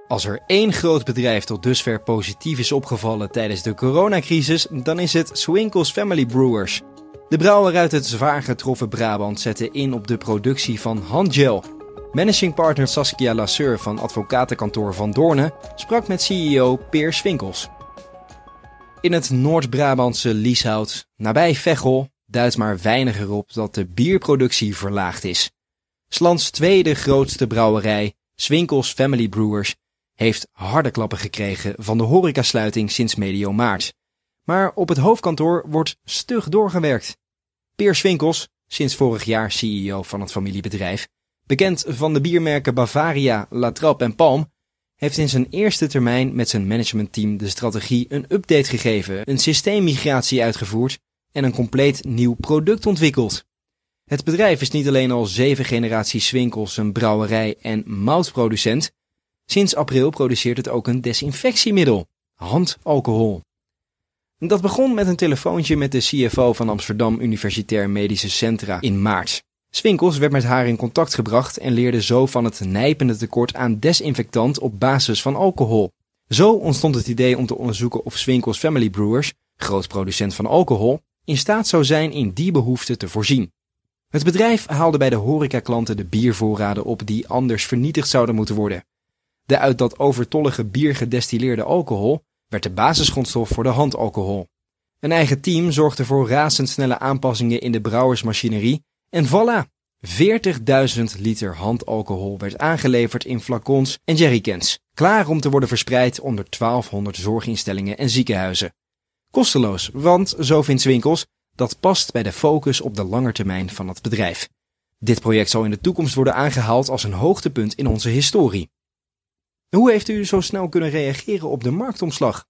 Als er één groot bedrijf tot dusver positief is opgevallen tijdens de coronacrisis, dan is het Swinkels Family Brewers. De brouwer uit het zwaar getroffen Brabant zette in op de productie van handgel. Managing partner Saskia Lasseur van advocatenkantoor Van Doorne sprak met CEO Peer Swinkels. In het Noord-Brabantse Lieshout, nabij Veghel, duidt maar weinig erop dat de bierproductie verlaagd is. 's lands tweede grootste brouwerij, Swinkels Family Brewers, heeft harde klappen gekregen van de horecasluiting sinds medio maart. Maar op het hoofdkantoor wordt stug doorgewerkt. Peer Swinkels, sinds vorig jaar CEO van het familiebedrijf, bekend van de biermerken Bavaria, La Trappe en Palm, heeft in zijn eerste termijn met zijn managementteam de strategie een update gegeven, een systeemmigratie uitgevoerd en een compleet nieuw product ontwikkeld. Het bedrijf is niet alleen al 7 generaties Swinkels een brouwerij en moutproducent. Sinds april produceert het ook een desinfectiemiddel, handalcohol. Dat begon met een telefoontje met de CFO van Amsterdam Universitair Medische Centra in maart. Swinkels werd met haar in contact gebracht en leerde zo van het nijpende tekort aan desinfectant op basis van alcohol. Zo ontstond het idee om te onderzoeken of Swinkels Family Brewers, groot producent van alcohol, in staat zou zijn in die behoefte te voorzien. Het bedrijf haalde bij de horecaklanten de biervoorraden op die anders vernietigd zouden moeten worden. De uit dat overtollige bier gedestilleerde alcohol werd de basisgrondstof voor de handalcohol. Een eigen team zorgde voor razendsnelle aanpassingen in de brouwersmachinerie en voilà! 40.000 liter handalcohol werd aangeleverd in flacons en jerrycans, klaar om te worden verspreid onder 1200 zorginstellingen en ziekenhuizen. Kosteloos, want, zo vindt Swinkels, dat past bij de focus op de langetermijn van het bedrijf. Dit project zal in de toekomst worden aangehaald als een hoogtepunt in onze historie. Hoe heeft u zo snel kunnen reageren op de marktomslag?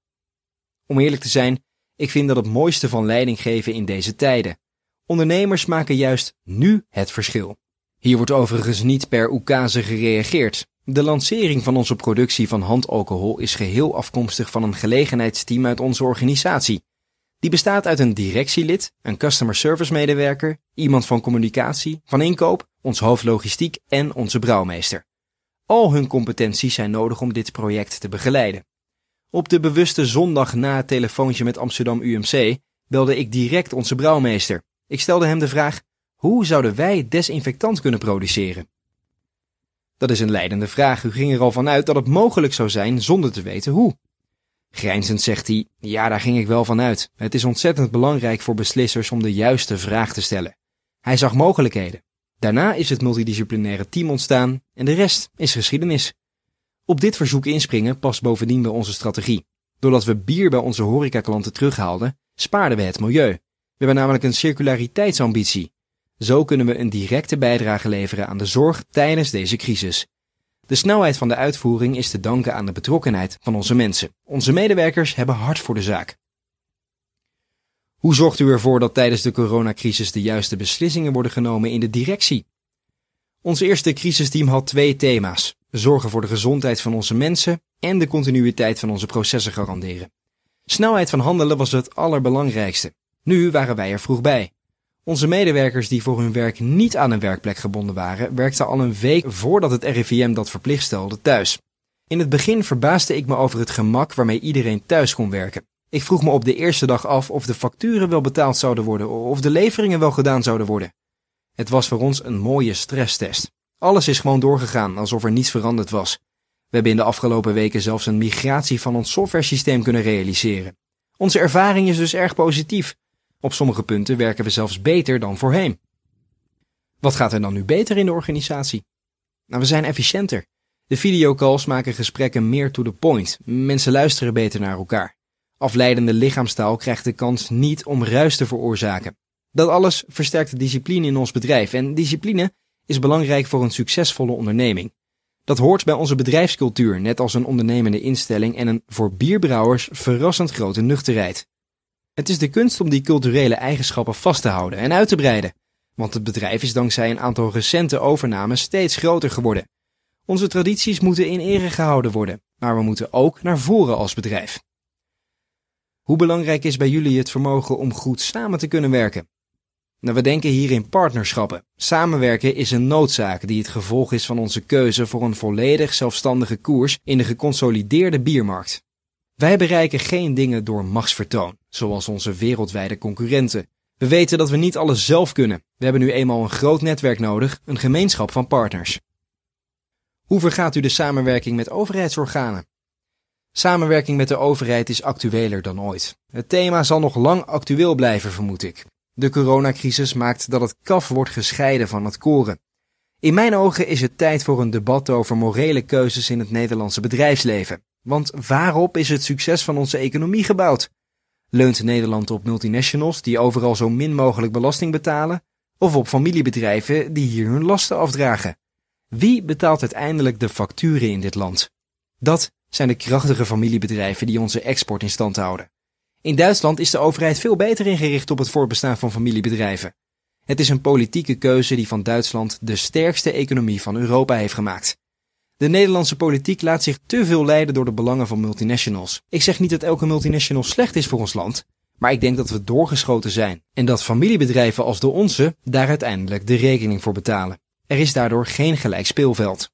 Om eerlijk te zijn, ik vind dat het mooiste van leiding geven in deze tijden. Ondernemers maken juist nu het verschil. Hier wordt overigens niet per oekase gereageerd. De lancering van onze productie van handalcohol is geheel afkomstig van een gelegenheidsteam uit onze organisatie. Die bestaat uit een directielid, een customer service medewerker, iemand van communicatie, van inkoop, ons hoofd logistiek en onze brouwmeester. Al hun competenties zijn nodig om dit project te begeleiden. Op de bewuste zondag na het telefoontje met Amsterdam UMC belde ik direct onze brouwmeester. Ik stelde hem de vraag: hoe zouden wij desinfectant kunnen produceren? Dat is een leidende vraag. U ging er al vanuit dat het mogelijk zou zijn zonder te weten hoe. Grijnzend zegt hij: ja, daar ging ik wel van uit. Het is ontzettend belangrijk voor beslissers om de juiste vraag te stellen. Hij zag mogelijkheden. Daarna is het multidisciplinaire team ontstaan en de rest is geschiedenis. Op dit verzoek inspringen past bovendien bij onze strategie. Doordat we bier bij onze horecaklanten terughaalden, spaarden we het milieu. We hebben namelijk een circulariteitsambitie. Zo kunnen we een directe bijdrage leveren aan de zorg tijdens deze crisis. De snelheid van de uitvoering is te danken aan de betrokkenheid van onze mensen. Onze medewerkers hebben hart voor de zaak. Hoe zorgt u ervoor dat tijdens de coronacrisis de juiste beslissingen worden genomen in de directie? Ons eerste crisisteam had 2 thema's: zorgen voor de gezondheid van onze mensen en de continuïteit van onze processen garanderen. Snelheid van handelen was het allerbelangrijkste. Nu waren wij er vroeg bij. Onze medewerkers die voor hun werk niet aan een werkplek gebonden waren, werkten al een week voordat het RIVM dat verplicht stelde thuis. In het begin verbaasde ik me over het gemak waarmee iedereen thuis kon werken. Ik vroeg me op de eerste dag af of de facturen wel betaald zouden worden of de leveringen wel gedaan zouden worden. Het was voor ons een mooie stresstest. Alles is gewoon doorgegaan alsof er niets veranderd was. We hebben in de afgelopen weken zelfs een migratie van ons softwaresysteem kunnen realiseren. Onze ervaring is dus erg positief. Op sommige punten werken we zelfs beter dan voorheen. Wat gaat er dan nu beter in de organisatie? Nou, we zijn efficiënter. De videocalls maken gesprekken meer to the point. Mensen luisteren beter naar elkaar. Afleidende lichaamstaal krijgt de kans niet om ruis te veroorzaken. Dat alles versterkt de discipline in ons bedrijf en discipline is belangrijk voor een succesvolle onderneming. Dat hoort bij onze bedrijfscultuur, net als een ondernemende instelling en een voor bierbrouwers verrassend grote nuchterheid. Het is de kunst om die culturele eigenschappen vast te houden en uit te breiden, want het bedrijf is dankzij een aantal recente overnames steeds groter geworden. Onze tradities moeten in ere gehouden worden, maar we moeten ook naar voren als bedrijf. Hoe belangrijk is bij jullie het vermogen om goed samen te kunnen werken? Nou, we denken hier in partnerschappen. Samenwerken is een noodzaak die het gevolg is van onze keuze voor een volledig zelfstandige koers in de geconsolideerde biermarkt. Wij bereiken geen dingen door machtsvertoon, zoals onze wereldwijde concurrenten. We weten dat we niet alles zelf kunnen. We hebben nu eenmaal een groot netwerk nodig, een gemeenschap van partners. Hoe vergaat u de samenwerking met overheidsorganen? Samenwerking met de overheid is actueler dan ooit. Het thema zal nog lang actueel blijven, vermoed ik. De coronacrisis maakt dat het kaf wordt gescheiden van het koren. In mijn ogen is het tijd voor een debat over morele keuzes in het Nederlandse bedrijfsleven. Want waarop is het succes van onze economie gebouwd? Leunt Nederland op multinationals die overal zo min mogelijk belasting betalen? Of op familiebedrijven die hier hun lasten afdragen? Wie betaalt uiteindelijk de facturen in dit land? Dat zijn de krachtige familiebedrijven die onze export in stand houden. In Duitsland is de overheid veel beter ingericht op het voortbestaan van familiebedrijven. Het is een politieke keuze die van Duitsland de sterkste economie van Europa heeft gemaakt. De Nederlandse politiek laat zich te veel leiden door de belangen van multinationals. Ik zeg niet dat elke multinational slecht is voor ons land, maar ik denk dat we doorgeschoten zijn en dat familiebedrijven als de onze daar uiteindelijk de rekening voor betalen. Er is daardoor geen gelijk speelveld.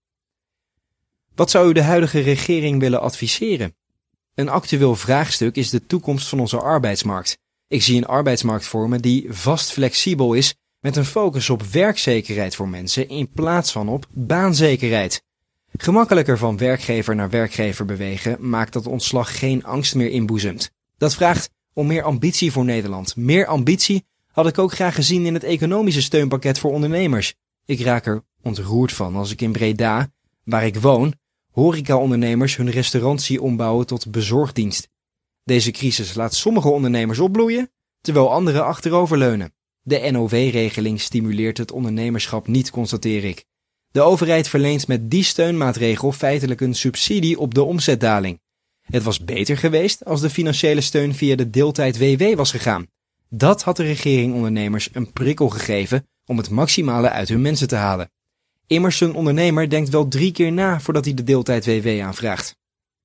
Wat zou u de huidige regering willen adviseren? Een actueel vraagstuk is de toekomst van onze arbeidsmarkt. Ik zie een arbeidsmarkt vormen die vast flexibel is met een focus op werkzekerheid voor mensen in plaats van op baanzekerheid. Gemakkelijker van werkgever naar werkgever bewegen maakt dat ontslag geen angst meer inboezemt. Dat vraagt om meer ambitie voor Nederland. Meer ambitie had ik ook graag gezien in het economische steunpakket voor ondernemers. Ik raak er ontroerd van als ik in Breda, waar ik woon, horecaondernemers hun restaurant zie ombouwen tot bezorgdienst. Deze crisis laat sommige ondernemers opbloeien, terwijl anderen achteroverleunen. De NOW-regeling stimuleert het ondernemerschap niet, constateer ik. De overheid verleent met die steunmaatregel feitelijk een subsidie op de omzetdaling. Het was beter geweest als de financiële steun via de deeltijd-WW was gegaan. Dat had de regering ondernemers een prikkel gegeven om het maximale uit hun mensen te halen. Immers, een ondernemer denkt wel 3 keer na voordat hij de deeltijd-WW aanvraagt.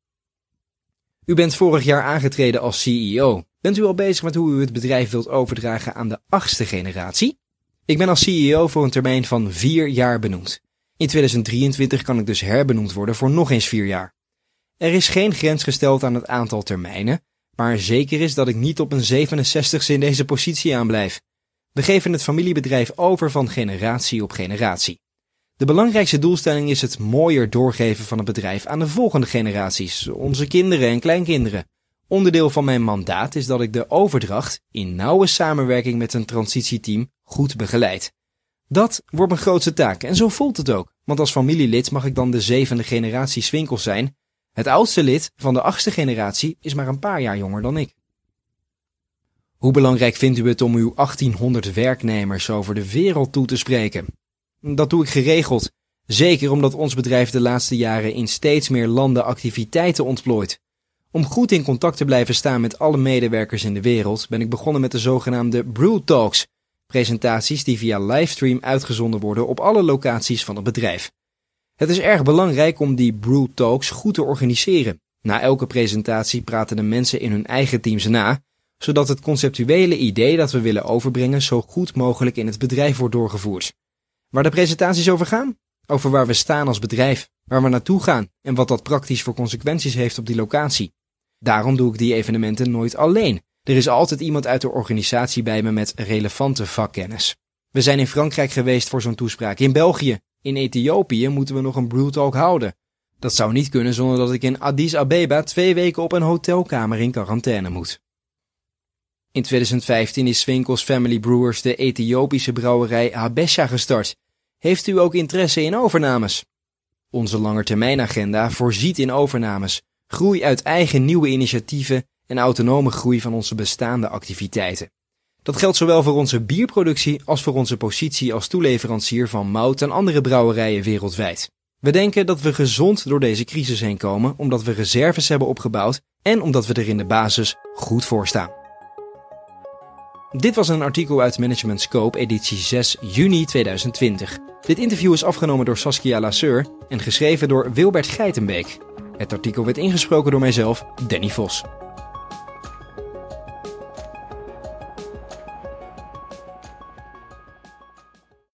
U bent vorig jaar aangetreden als CEO. Bent u al bezig met hoe u het bedrijf wilt overdragen aan de 8e generatie? Ik ben als CEO voor een termijn van 4 jaar benoemd. In 2023 kan ik dus herbenoemd worden voor nog eens 4 jaar. Er is geen grens gesteld aan het aantal termijnen, maar zeker is dat ik niet op een 67ste in deze positie aanblijf. We geven het familiebedrijf over van generatie op generatie. De belangrijkste doelstelling is het mooier doorgeven van het bedrijf aan de volgende generaties, onze kinderen en kleinkinderen. Onderdeel van mijn mandaat is dat ik de overdracht, in nauwe samenwerking met een transitieteam, goed begeleid. Dat wordt mijn grootste taak en zo voelt het ook, want als familielid mag ik dan de 7e generatie Swinkels zijn. Het oudste lid van de 8e generatie is maar een paar jaar jonger dan ik. Hoe belangrijk vindt u het om uw 1800 werknemers over de wereld toe te spreken? Dat doe ik geregeld, zeker omdat ons bedrijf de laatste jaren in steeds meer landen activiteiten ontplooit. Om goed in contact te blijven staan met alle medewerkers in de wereld ben ik begonnen met de zogenaamde Brew Talks, presentaties die via livestream uitgezonden worden op alle locaties van het bedrijf. Het is erg belangrijk om die Brew Talks goed te organiseren. Na elke presentatie praten de mensen in hun eigen teams na, zodat het conceptuele idee dat we willen overbrengen zo goed mogelijk in het bedrijf wordt doorgevoerd. Waar de presentaties over gaan? Over waar we staan als bedrijf, waar we naartoe gaan en wat dat praktisch voor consequenties heeft op die locatie. Daarom doe ik die evenementen nooit alleen. Er is altijd iemand uit de organisatie bij me met relevante vakkennis. We zijn in Frankrijk geweest voor zo'n toespraak, in België. In Ethiopië moeten we nog een brewtalk houden. Dat zou niet kunnen zonder dat ik in Addis Abeba 2 weken op een hotelkamer in quarantaine moet. In 2015 is Swinkels Family Brewers de Ethiopische brouwerij Habesha gestart. Heeft u ook interesse in overnames? Onze langetermijnagenda voorziet in overnames, groei uit eigen nieuwe initiatieven en autonome groei van onze bestaande activiteiten. Dat geldt zowel voor onze bierproductie als voor onze positie als toeleverancier van mout en andere brouwerijen wereldwijd. We denken dat we gezond door deze crisis heen komen omdat we reserves hebben opgebouwd en omdat we er in de basis goed voor staan. Dit was een artikel uit Management Scope, editie 6 juni 2020. Dit interview is afgenomen door Saskia Lasseur en geschreven door Wilbert Geitenbeek. Het artikel werd ingesproken door mijzelf, Danny Vos.